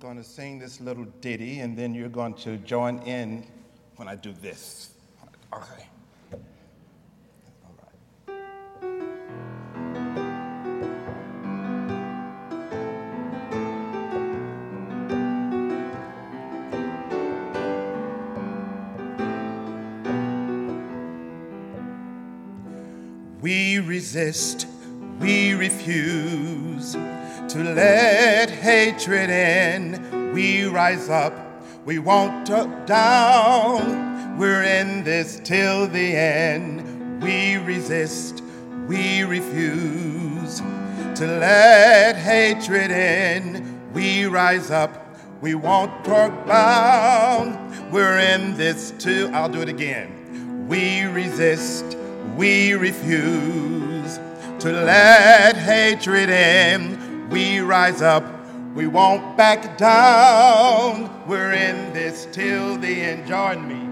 going to sing this little ditty, and then you're going to join in when I do this. Okay. All right. We resist, we refuse to let hatred in. We rise up, we won't talk down. We're in this till the end. We resist, we refuse to let hatred in. We rise up, we won't talk down. We're in this till, I'll do it again. We resist, we refuse to let hatred in. We rise up, we won't back down. We're in this till the end. Join me.